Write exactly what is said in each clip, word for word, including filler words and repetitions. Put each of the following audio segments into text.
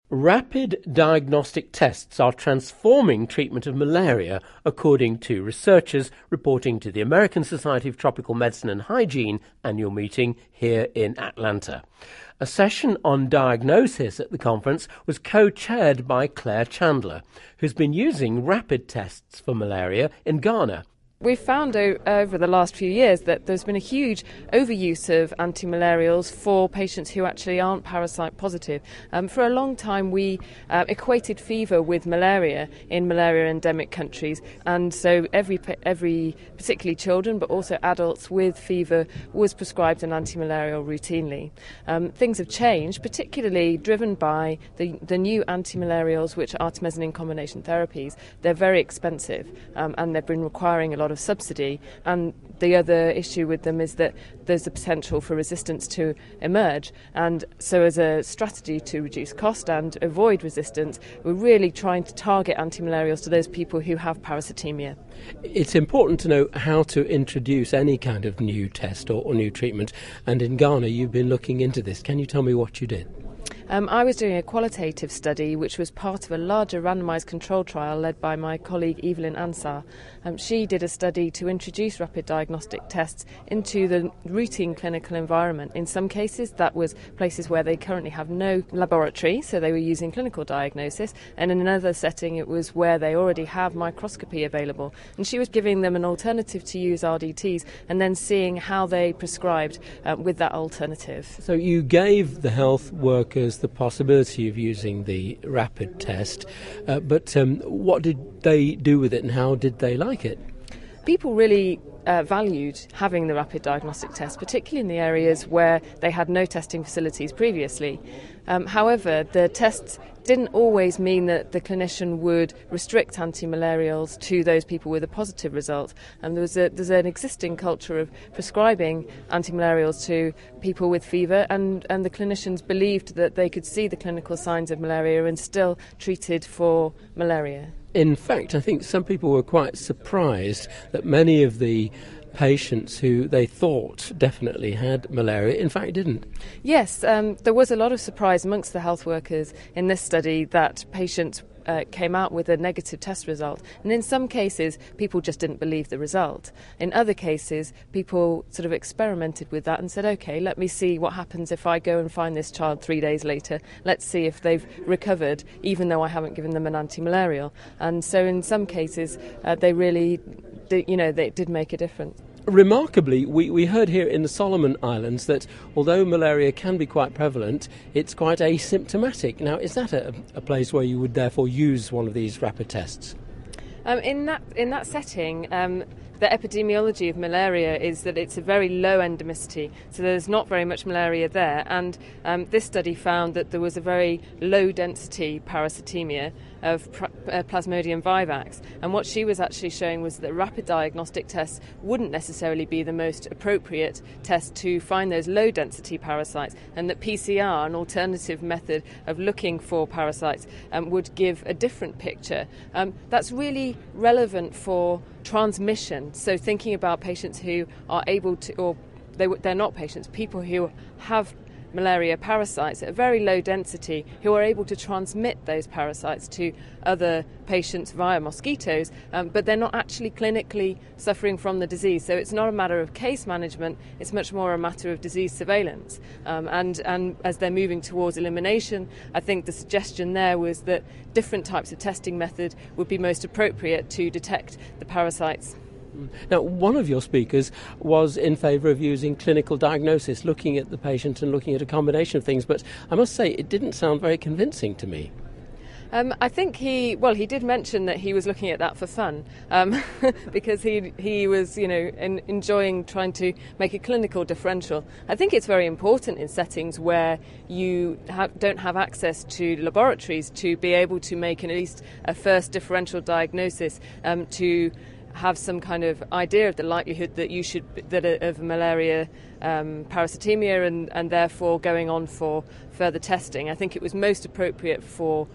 Rapid diagnostic tests are transforming treatment of malaria, according to researchers reporting to the American Society of Tropical Medicine and Hygiene annual meeting here in Atlanta. A session on diagnosis at the conference was co-chaired by Claire Chandler, who's been using rapid tests for malaria in Ghana. We've found o- over the last few years that there's been a huge overuse of antimalarials for patients who actually aren't parasite positive. Um, for a long time we uh, equated fever with malaria in malaria endemic countries, and so every every particularly children but also adults with fever was prescribed an antimalarial routinely. Um, things have changed, particularly driven by the, the new antimalarials, which are artemisinin combination therapies. They're very expensive um, and they've been requiring a lot of subsidy, and the other issue with them is that there's a potential for resistance to emerge, and so as a strategy to reduce cost and avoid resistance, we're really trying to target antimalarials to those people who have parasitemia. It's important to know how to introduce any kind of new test or, or new treatment, and in Ghana you've been looking into this. Can you tell me what you did? Um, I was doing a qualitative study which was part of a larger randomised control trial led by my colleague Evelyn Ansar. Um, she did a study to introduce rapid diagnostic tests into the routine clinical environment. In some cases that was places where they currently have no laboratory, so they were using clinical diagnosis, and in another setting it was where they already have microscopy available. And she was giving them an alternative to use R D Ts and then seeing how they prescribed um, with that alternative. So you gave the health workers the possibility of using the rapid test, uh, but um, what did they do with it and how did they like it? People really uh, valued having the rapid diagnostic test, particularly in the areas where they had no testing facilities previously. Um, however, the tests didn't always mean that the clinician would restrict antimalarials to those people with a positive result. And there was a, there's an existing culture of prescribing antimalarials to people with fever, and, and the clinicians believed that they could see the clinical signs of malaria and still treated for malaria. In fact, I think some people were quite surprised that many of the patients who they thought definitely had malaria, in fact, didn't. Yes, um, there was a lot of surprise amongst the health workers in this study that patients uh, came out with a negative test result. And in some cases, people just didn't believe the result. In other cases, people sort of experimented with that and said, OK, let me see what happens if I go and find this child three days later. Let's see if they've recovered, even though I haven't given them an antimalarial. And so in some cases, uh, they really, did, you know, they did make a difference. Remarkably, we, we heard here in the Solomon Islands that although malaria can be quite prevalent, it's quite asymptomatic. Now, is that a, a place where you would therefore use one of these rapid tests? Um, in that in that setting, um, the epidemiology of malaria is that it's a very low endemicity, so there's not very much malaria there. And um, this study found that there was a very low density parasitemia of pra- uh, Plasmodium vivax. And what she was actually showing was that rapid diagnostic tests wouldn't necessarily be the most appropriate test to find those low density parasites, and that P C R, an alternative method of looking for parasites, um, would give a different picture. Um, that's really relevant for transmission. So thinking about patients who are able to, or they, they're not patients, people who have malaria parasites at a very low density who are able to transmit those parasites to other patients via mosquitoes, um, but they're not actually clinically suffering from the disease. So it's not a matter of case management, it's much more a matter of disease surveillance. Um, and, and as they're moving towards elimination, I think the suggestion there was that different types of testing method would be most appropriate to detect the parasites. Now, one of your speakers was in favour of using clinical diagnosis, looking at the patient and looking at a combination of things, but I must say it didn't sound very convincing to me. Um, I think he, well, he did mention that he was looking at that for fun, um, because he he was, you know, en- enjoying trying to make a clinical differential. I think it's very important in settings where you ha- don't have access to laboratories to be able to make at least a first differential diagnosis, um, to have some kind of idea of the likelihood that you should that of malaria um, parasitemia and, and therefore going on for further testing. I think it was most appropriate for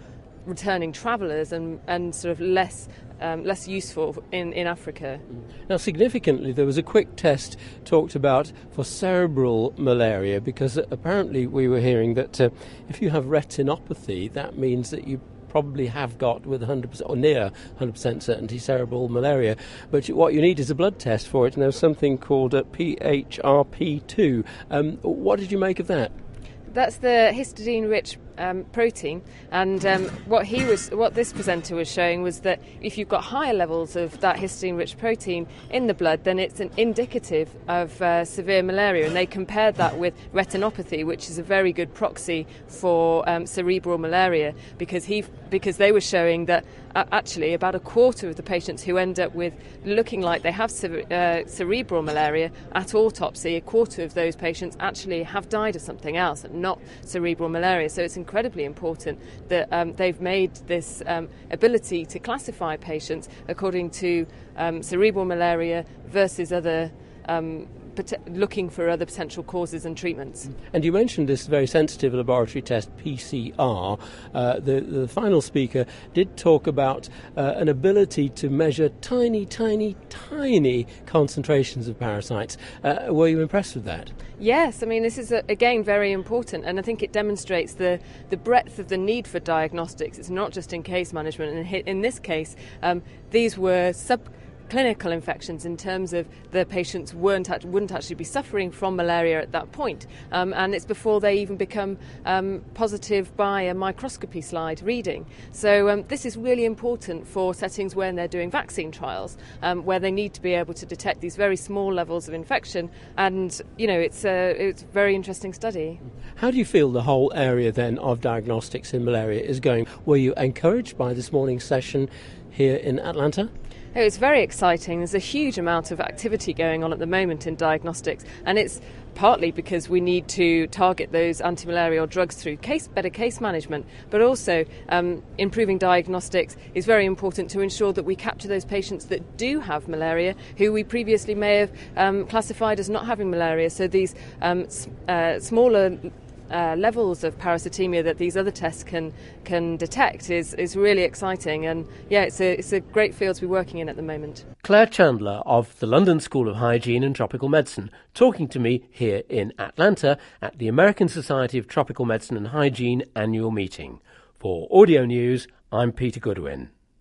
returning travellers and, and sort of less um, less useful in, in Africa. Now, significantly, there was a quick test talked about for cerebral malaria, because apparently we were hearing that uh, if you have retinopathy, that means that you probably have got, with one hundred percent or near one hundred percent certainty, cerebral malaria. But what you need is a blood test for it, and there's something called a P H R P two. Um, what did you make of that? That's the histidine-rich um, protein, and um, what he was, what this presenter was showing was that if you've got higher levels of that histidine-rich protein in the blood, then it's an indicative of uh, severe malaria. And they compared that with retinopathy, which is a very good proxy for um, cerebral malaria, because he, because they were showing that uh, actually about a quarter of the patients who end up with looking like they have cere- uh, cerebral malaria at autopsy, a quarter of those patients actually have died of something else, and not cerebral malaria. So it's incredibly important that um, they've made this um, ability to classify patients according to um, cerebral malaria versus other um, looking for other potential causes and treatments. And you mentioned this very sensitive laboratory test, P C R. Uh, the, the final speaker did talk about uh, an ability to measure tiny, tiny, tiny concentrations of parasites. Uh, were you impressed with that? Yes, I mean, this is, again, very important, and I think it demonstrates the, the breadth of the need for diagnostics. It's not just in case management, and in this case, um, these were sub clinical infections in terms of the patients weren't wouldn't actually be suffering from malaria at that point, um, and it's before they even become um, positive by a microscopy slide reading. So um, this is really important for settings when they're doing vaccine trials, um, where they need to be able to detect these very small levels of infection, and you know it's a it's a very interesting study. How do you feel the whole area then of diagnostics in malaria is going? Were you encouraged by this morning's session here in Atlanta? It's very exciting. There's a huge amount of activity going on at the moment in diagnostics, and it's partly because we need to target those anti-malarial drugs through case, better case management, but also um, improving diagnostics is very important to ensure that we capture those patients that do have malaria, who we previously may have um, classified as not having malaria. So these um, uh, smaller Uh, levels of parasitemia that these other tests can can detect is is really exciting, and yeah, it's a it's a great field to be working in at the moment. Claire Chandler of the London School of Hygiene and Tropical Medicine talking to me here in Atlanta at the American Society of Tropical Medicine and Hygiene annual meeting. For Audio News, I'm Peter Goodwin.